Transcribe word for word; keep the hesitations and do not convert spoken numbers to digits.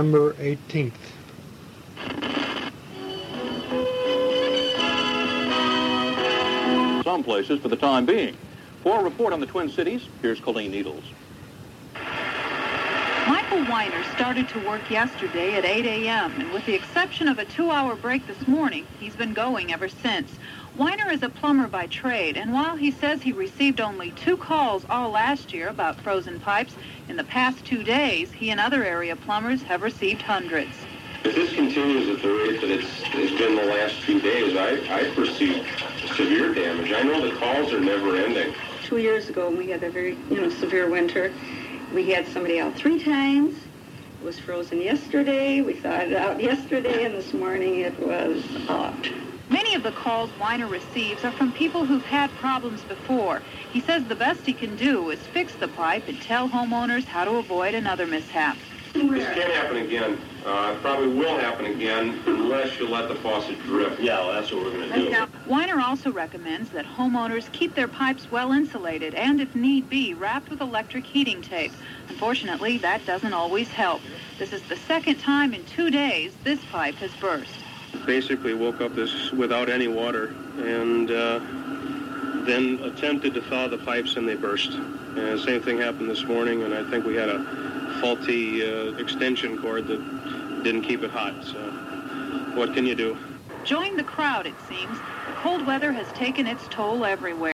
December eighteenth. Some places for the time being. For a report on the Twin Cities, here's Colleen Needles. Michael Weiner started to work yesterday at eight a.m., and with the exception of a two-hour break this morning, he's been going ever since. Weiner is a plumber by trade, and while he says he received only two calls all last year about frozen pipes, in the past two days, he and other area plumbers have received hundreds. If this continues at the rate that it's, it's been the last few days, I, I perceive severe damage. I know the calls are never ending. Two years ago, we had a very, you know, severe winter. We had somebody out three times. It was frozen yesterday. We thawed it out yesterday, and this morning it was out. Many of the calls Weiner receives are from people who've had problems before. He says the best he can do is fix the pipe and tell homeowners how to avoid another mishap. This can't happen again. Uh, it probably will happen again unless you let the faucet drip. Yeah, well, that's what we're going to do. Weiner also recommends that homeowners keep their pipes well insulated and, if need be, wrapped with electric heating tape. Unfortunately, that doesn't always help. This is the second time in two days this pipe has burst. Basically woke up this without any water and uh, then attempted to thaw the pipes and they burst. And the same thing happened this morning, and I think we had a faulty uh, extension cord that didn't keep it hot. So what can you do? Join the crowd, it seems. The cold weather has taken its toll everywhere.